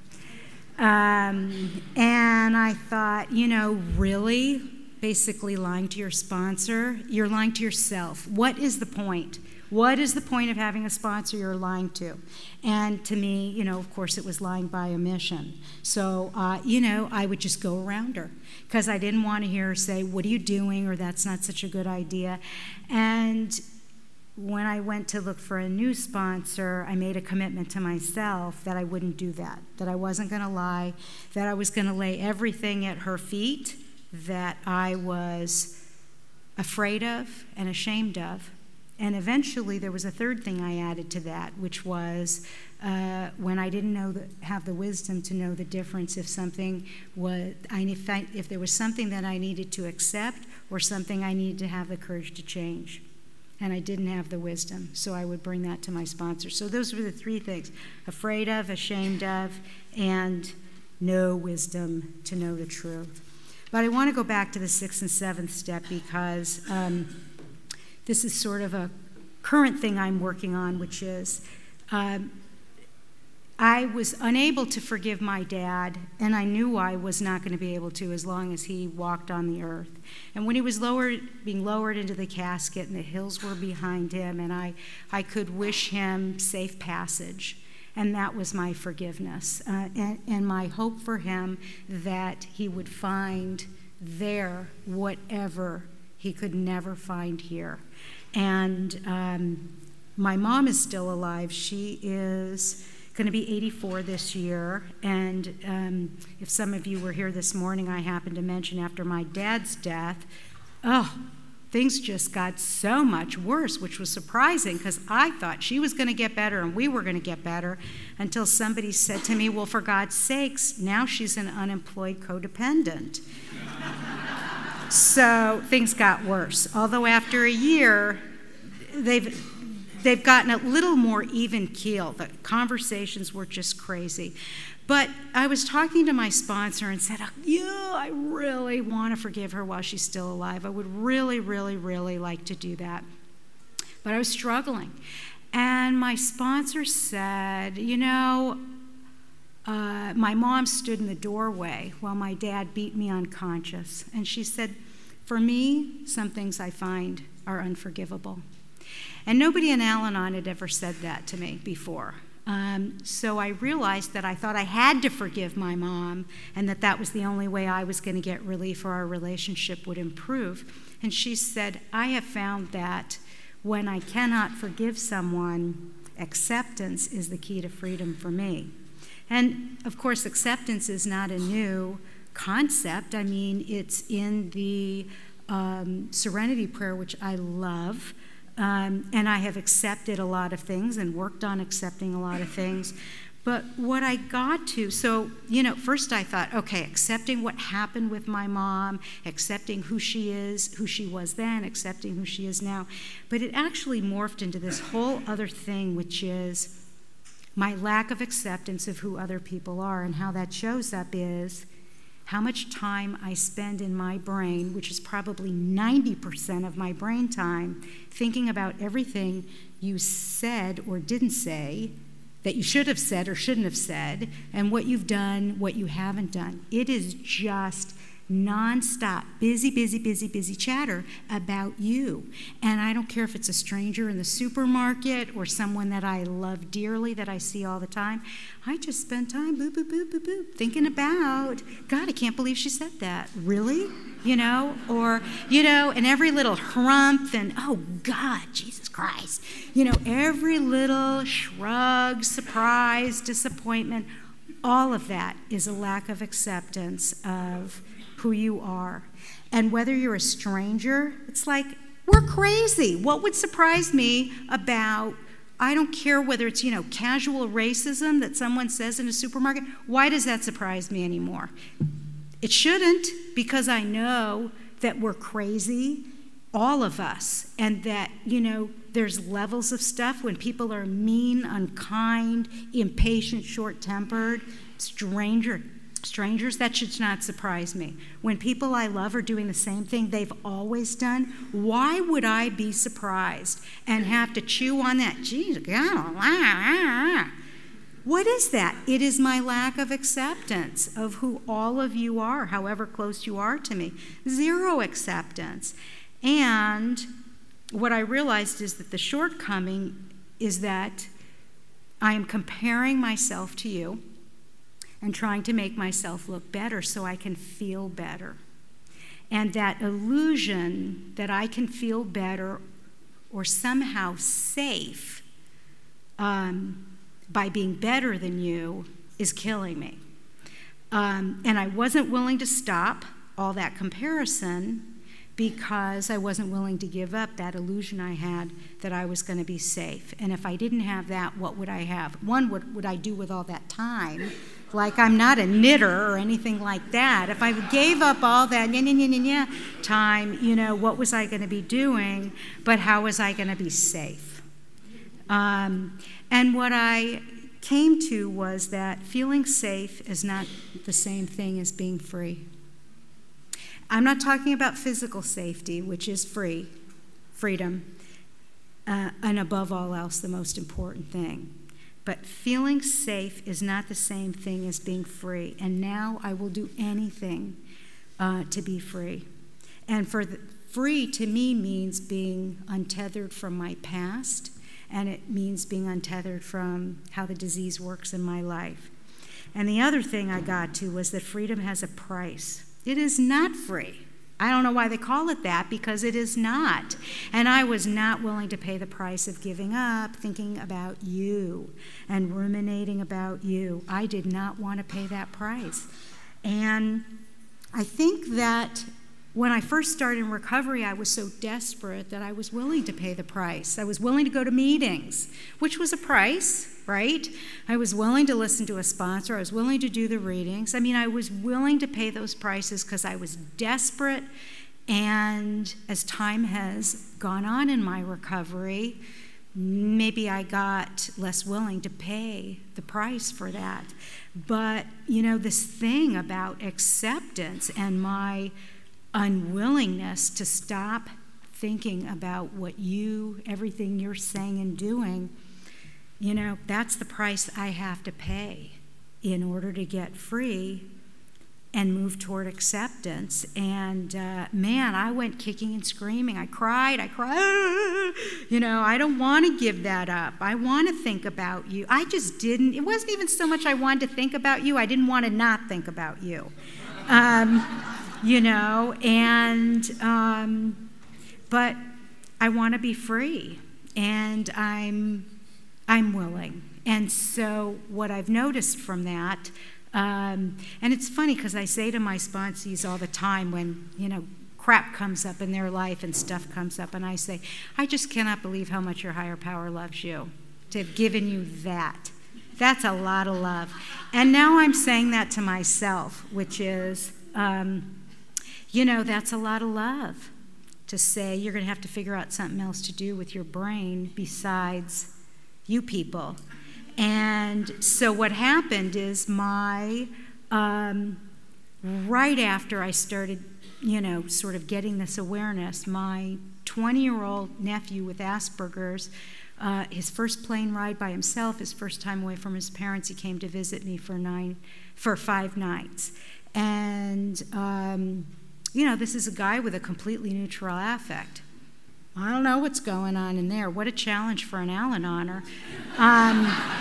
Speaker 1: Um, and I thought, you know, really? Basically lying to your sponsor, you're lying to yourself. What is the point? What is the point of having a sponsor you're lying to? And to me, you know, of course, it was lying by omission. So, uh, you know, I would just go around her because I didn't want to hear her say, what are you doing? Or that's not such a good idea. And when I went to look for a new sponsor, I made a commitment to myself that I wouldn't do that, that I wasn't going to lie, that I was going to lay everything at her feet that I was afraid of and ashamed of. And eventually there was a third thing I added to that, which was uh, when I didn't know the, have the wisdom to know the difference if something was, I, if, I, if there was something that I needed to accept or something I needed to have the courage to change. And I didn't have the wisdom, so I would bring that to my sponsor. So those were the three things: afraid of, ashamed of, and no wisdom to know the truth. But I want to go back to the sixth and seventh step because um, this is sort of a current thing I'm working on, which is um, I was unable to forgive my dad, and I knew I was not going to be able to as long as he walked on the earth. And when he was lowered, being lowered into the casket, and the hills were behind him, and I, I could wish him safe passage. And that was my forgiveness, uh, and, and my hope for him that he would find there whatever he could never find here. And um, my mom is still alive. She is going to be eighty-four this year, and um, if some of you were here this morning, I happened to mention after my dad's death, oh, things just got so much worse, which was surprising because I thought she was going to get better and we were going to get better until somebody said to me, well, for God's sakes, now she's an unemployed codependent. So things got worse. Although after a year, they've they've gotten a little more even keel. The conversations were just crazy. But I was talking to my sponsor and said, yeah, I really want to forgive her while she's still alive. I would really, really, really like to do that. But I was struggling. And my sponsor said, you know, uh, my mom stood in the doorway while my dad beat me unconscious. And she said, for me, some things I find are unforgivable. And nobody in Al-Anon had ever said that to me before. Um, so I realized that I thought I had to forgive my mom and that that was the only way I was going to get relief or our relationship would improve. And she said, I have found that when I cannot forgive someone, acceptance is the key to freedom for me. And of course, acceptance is not a new concept. I mean, it's in the um, Serenity Prayer, which I love. Um, and I have accepted a lot of things and worked on accepting a lot of things. But what I got to, so, you know, first I thought, okay, accepting what happened with my mom, accepting who she is, who she was then, accepting who she is now. But it actually morphed into this whole other thing, which is my lack of acceptance of who other people are. And how that shows up is how much time I spend in my brain, which is probably ninety percent of my brain time, thinking about everything you said or didn't say, that you should have said or shouldn't have said, and what you've done, what you haven't done. It is just nonstop, busy, busy, busy, busy chatter about you. And I don't care if it's a stranger in the supermarket or someone that I love dearly that I see all the time. I just spend time boop, boop, boop, boop, boop, thinking about, God, I can't believe she said that. Really? You know? Or, you know, and every little harumph and, oh, God, Jesus Christ. You know, every little shrug, surprise, disappointment, all of that is a lack of acceptance of who you are. And whether you're a stranger, it's like, we're crazy. What would surprise me about, I don't care whether it's, you know, casual racism that someone says in a supermarket, why does that surprise me anymore? It shouldn't, because I know that we're crazy, all of us, and that, you know, there's levels of stuff when people are mean, unkind, impatient, short-tempered, stranger. Strangers, that should not surprise me. When people I love are doing the same thing they've always done, why would I be surprised and have to chew on that? Geez, God, what is that? It is my lack of acceptance of who all of you are, however close you are to me. Zero acceptance. And what I realized is that the shortcoming is that I am comparing myself to you and trying to make myself look better so I can feel better. And that illusion that I can feel better or somehow safe um, by being better than you is killing me. Um, and I wasn't willing to stop all that comparison because I wasn't willing to give up that illusion I had that I was going to be safe. And if I didn't have that, what would I have? One, what would I do with all that time? Like, I'm not a knitter or anything like that. If I gave up all that nya, nya, nya, nya, nya, time, you know, what was I going to be doing? But how was I going to be safe? Um, and what I came to was that feeling safe is not the same thing as being free. I'm not talking about physical safety, which is free, freedom, uh, and above all else, the most important thing. But feeling safe is not the same thing as being free. And now I will do anything uh, to be free. And for the, free to me means being untethered from my past, and it means being untethered from how the disease works in my life. And the other thing I got to was that freedom has a price. It is not free. I don't know why they call it that, because it is not. And I was not willing to pay the price of giving up, thinking about you and ruminating about you. I did not want to pay that price. And I think that when I first started in recovery, I was so desperate that I was willing to pay the price. I was willing to go to meetings, which was a price, right? I was willing to listen to a sponsor. I was willing to do the readings. I mean, I was willing to pay those prices because I was desperate. And as time has gone on in my recovery, maybe I got less willing to pay the price for that. But, you know, this thing about acceptance and my unwillingness to stop thinking about what you, everything you're saying and doing, you know, that's the price I have to pay in order to get free and move toward acceptance. And uh, man, I went kicking and screaming. I cried, I cried. You know, I don't want to give that up. I want to think about you. I just didn't. It wasn't even so much I wanted to think about you. I didn't want to not think about you. Um, You know, and, um, but I want to be free, and I'm, I'm willing. And so what I've noticed from that, um, and it's funny because I say to my sponsees all the time when, you know, crap comes up in their life and stuff comes up, and I say, I just cannot believe how much your higher power loves you, to have given you that. That's a lot of love. And now I'm saying that to myself, which is, um, you know, that's a lot of love to say you're going to have to figure out something else to do with your brain besides you people. And so what happened is my, um, right after I started, you know, sort of getting this awareness, my twenty-year-old nephew with Asperger's, uh, his first plane ride by himself, his first time away from his parents, he came to visit me for nine, for five nights. And, um, you know, this is a guy with a completely neutral affect. I don't know what's going on in there. What a challenge for an Al-Anoner. Um,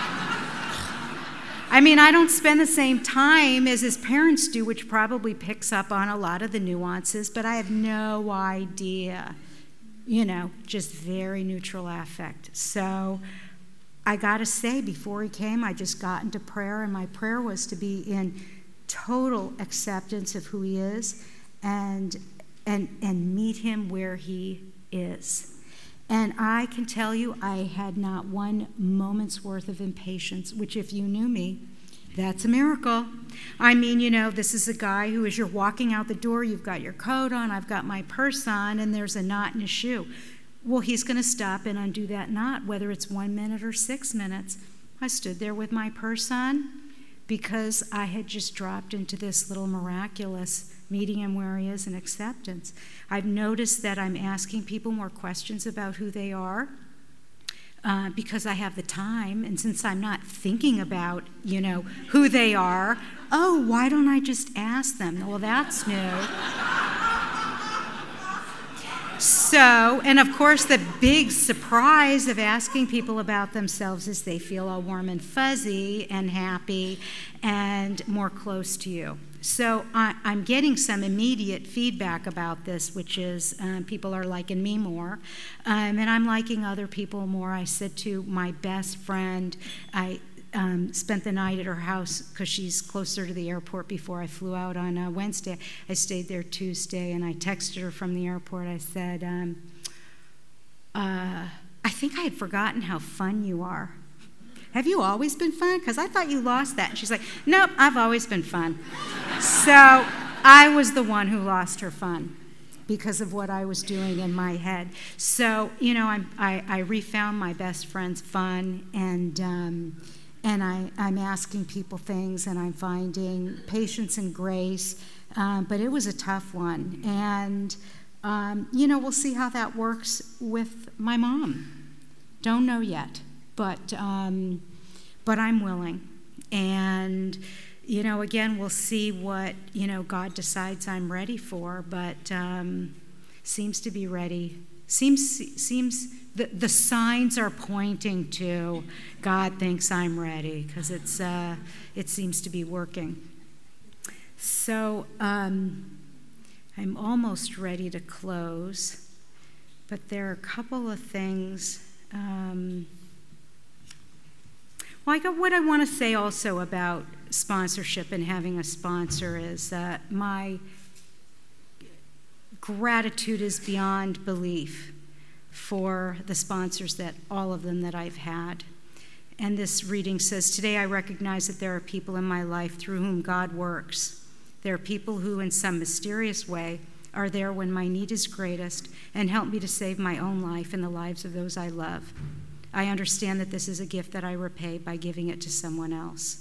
Speaker 1: I mean, I don't spend the same time as his parents do, which probably picks up on a lot of the nuances, but I have no idea. You know, just very neutral affect. So I got to say, before he came, I just got into prayer, and my prayer was to be in total acceptance of who he is, and and and meet him where he is. And I can tell you, I had not one moment's worth of impatience, which if you knew me, that's a miracle. I mean, you know, this is a guy who, as you're walking out the door, you've got your coat on, I've got my purse on, and there's a knot in his shoe. Well, he's going to stop and undo that knot, whether it's one minute or six minutes. I stood there with my purse on because I had just dropped into this little miraculous meeting him where he is in acceptance. I've noticed that I'm asking people more questions about who they are uh, because I have the time, and since I'm not thinking about, you know, who they are, oh, why don't I just ask them? Well, that's new. So, and of course, the big surprise of asking people about themselves is they feel all warm and fuzzy and happy and more close to you. So I, I'm getting some immediate feedback about this, which is um, people are liking me more, um, and I'm liking other people more. I said to my best friend, I Um, spent the night at her house because she's closer to the airport before I flew out on uh, Wednesday. I stayed there Tuesday, and I texted her from the airport. I said, um, uh, I think I had forgotten how fun you are. Have you always been fun? Because I thought you lost that. And she's like, nope, I've always been fun. So I was the one who lost her fun because of what I was doing in my head. So, you know, I'm, I, I refound my best friend's fun, and um, And I, I'm asking people things, and I'm finding patience and grace. Um, but it was a tough one. And, um, you know, we'll see how that works with my mom. Don't know yet. But um, but I'm willing. And, you know, again, we'll see what, you know, God decides I'm ready for, but um, seems to be ready. Seems, seems the, the signs are pointing to God thinks I'm ready, because it's uh, it seems to be working. So um, I'm almost ready to close, but there are a couple of things. Um, well, I got, what I want to say also about sponsorship and having a sponsor is that my gratitude is beyond belief for the sponsors, that all of them that I've had. And this reading says, today I recognize that there are people in my life through whom God works. There are people who in some mysterious way are there when my need is greatest and help me to save my own life and the lives of those I love. I understand that this is a gift that I repay by giving it to someone else.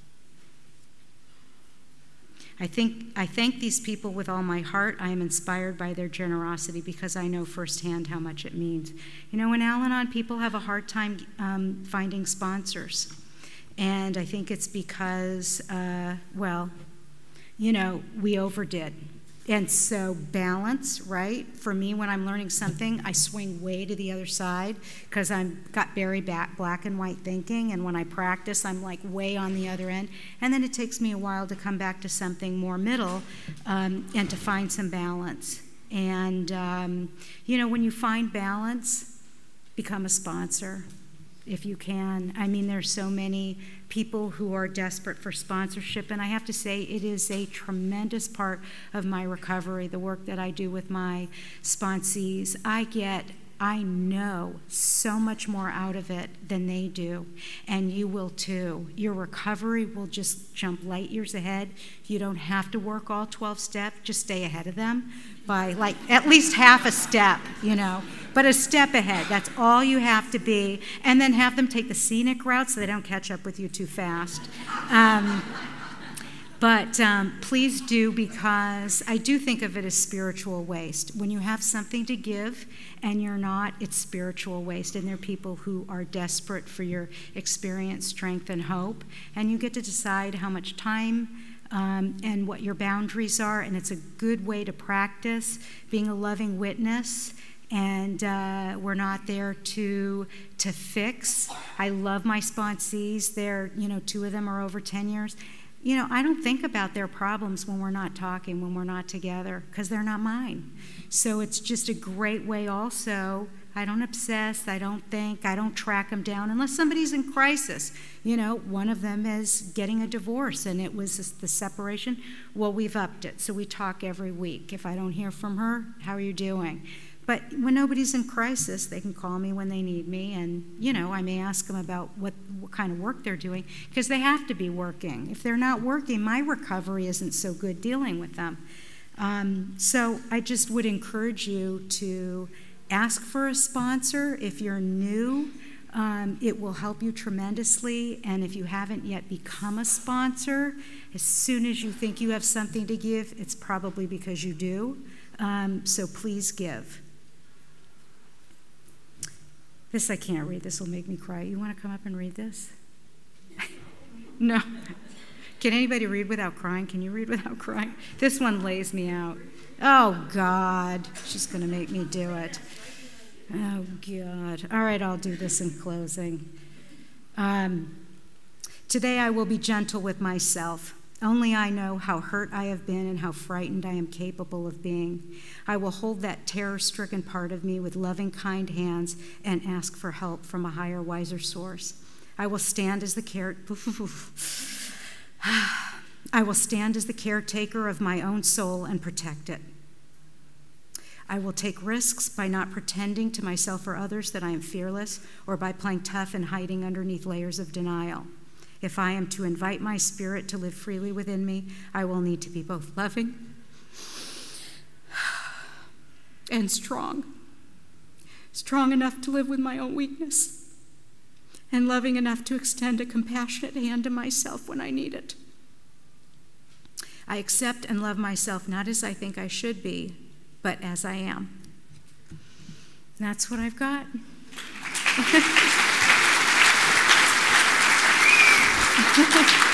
Speaker 1: I think I thank these people with all my heart. I am inspired by their generosity because I know firsthand how much it means. You know, in Al-Anon, people have a hard time um, finding sponsors. And I think it's because, uh, well, you know, we overdid. And so balance, right? For me, when I'm learning something, I swing way to the other side because I've got very back, black and white thinking. And when I practice, I'm like way on the other end. And then it takes me a while to come back to something more middle um, and to find some balance. And, um, you know, when you find balance, become a sponsor if you can. I mean, there's so many people who are desperate for sponsorship, and I have to say it is a tremendous part of my recovery, the work that I do with my sponsees. I get, I know so much more out of it than they do, and you will too. Your recovery will just jump light years ahead. You don't have to work all twelve steps, just stay ahead of them by like at least half a step, you know, but a step ahead. That's all you have to be. And then have them take the scenic route so they don't catch up with you too fast. Um, but um, please do, because I do think of it as spiritual waste. When you have something to give and you're not, it's spiritual waste. And there are people who are desperate for your experience, strength, and hope. And you get to decide how much time Um, and what your boundaries are, and it's a good way to practice being a loving witness. And uh, we're not there to to fix. I love my sponsees. They're, you know, two of them are over ten years. You know, I don't think about their problems when we're not talking, when we're not together, because they're not mine. So it's just a great way also. I don't obsess, I don't think, I don't track them down unless somebody's in crisis. You know, one of them is getting a divorce and it was the separation. Well, we've upped it, so we talk every week. If I don't hear from her, how are you doing? But when nobody's in crisis, they can call me when they need me, and, you know, I may ask them about what, what kind of work they're doing, because they have to be working. If they're not working, my recovery isn't so good dealing with them. Um, so I just would encourage you to ask for a sponsor. If you're new, um, it will help you tremendously. And if you haven't yet become a sponsor, as soon as you think you have something to give, it's probably because you do. Um, so please give. This I can't read. This will make me cry. You want to come up and read this? No. Can anybody read without crying? Can you read without crying? This one lays me out. Oh, God. She's going to make me do it. Oh, God. All right, I'll do this in closing. Um, today I will be gentle with myself. Only I know how hurt I have been and how frightened I am capable of being. I will hold that terror-stricken part of me with loving, kind hands and ask for help from a higher, wiser source. I will stand as the care... I will stand as the caretaker of my own soul and protect it. I will take risks by not pretending to myself or others that I am fearless, or by playing tough and hiding underneath layers of denial. If I am to invite my spirit to live freely within me, I will need to be both loving and strong. Strong enough to live with my own weakness, and loving enough to extend a compassionate hand to myself when I need it. I accept and love myself not as I think I should be, but as I am. And that's what I've got. you.